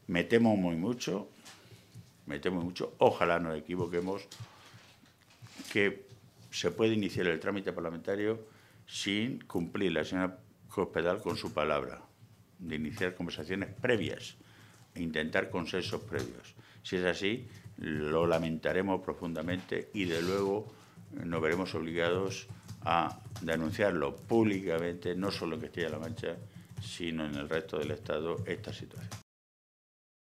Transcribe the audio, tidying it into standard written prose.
Me temo mucho, ojalá nos equivoquemos, que se puede iniciar el trámite parlamentario sin cumplir la señora Cospedal con su palabra, de iniciar conversaciones previas e intentar consensos previos. Si es así, lo lamentaremos profundamente y, de luego, nos veremos obligados a denunciarlo públicamente, no solo en Castilla-La Mancha, sino en el resto del Estado, esta situación.